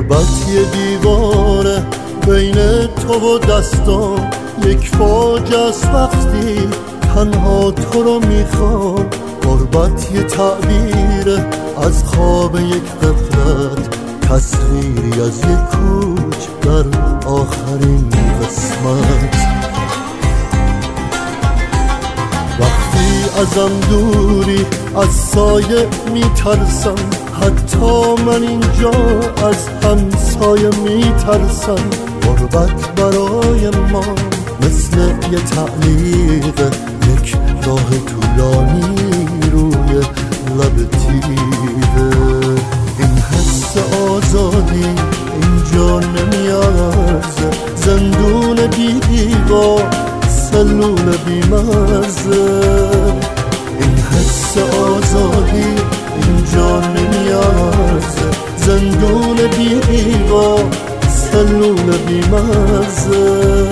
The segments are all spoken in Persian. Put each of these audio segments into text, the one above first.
غربت یه دیواره بین تو و دستام، یک فاجعه است وقتی تنها تو رو میخوام. غربت یه تعبیره از خواب یک غفلت، تصویری از یک کوچ در آخرین قسمت. وقتی ازم دوری از سایه میترسم، حتی من اینجا از همسایه میترسم. غربت برای ما مثل یه تعلیق، یک راه طولانی روی لب تیره. این حس آزادی اینجا نمیارزه، زندون بی دیوار، سلول بی مرزه. این حس آزادی اینجا نمیارزه، زندون بی دیوار، سلول بی مرزه.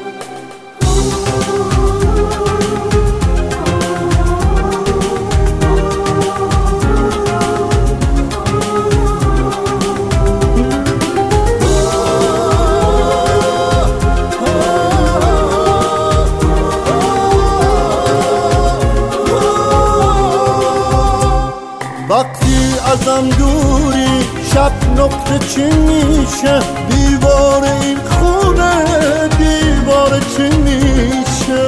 وقتی ازم دوری شب نقطه چی میشه، دیوار این خونه دیوار چی میشه.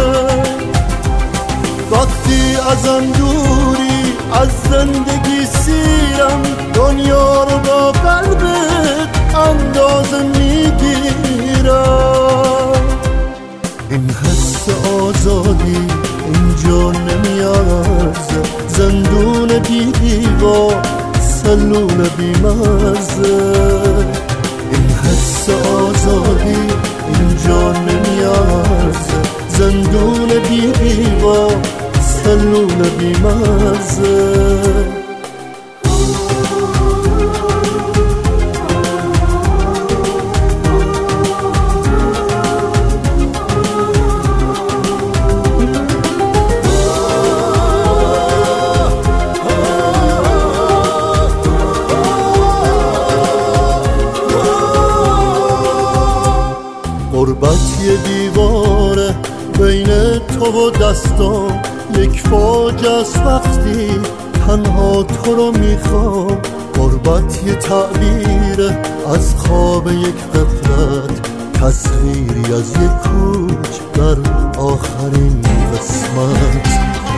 وقتی ازم دوری از زندگی سیرم، دنیا رو با قلبت اندازه میگیرم. این حس آزادی اینجا نمیارزه، زندون بی دیوار، سلول بی مرزه. این حس آزادی اینجا نمیارزه، زندون بی دیوار، سلول بی مرزه. غربت یه دیواره بین تو و دستام، یک فاجعه است وقتی تنها تو رو میخوام. غربت یه تعبیره از خواب یک غفلت، تصویری از یک کوچ در آخرین قسمت.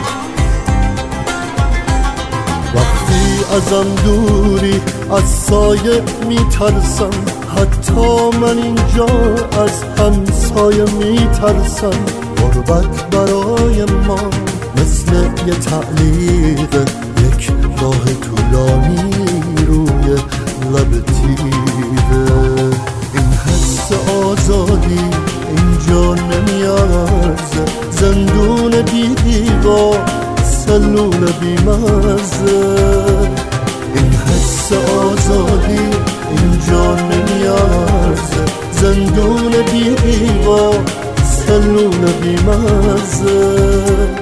وقتی ازم دوری از سایه میترسم، حتی من اینجا از همسایه میترسم. غربت برای ما مثل یه تعلیق، یک راه طولانی روی لب تیره. این حس آزادی اینجا نمیارزه، زندون بی دیوار، سلول بی مرزه. این حس آزادی اینجا نمیارزه، زندون بی دیوار، سلول بی مرزه.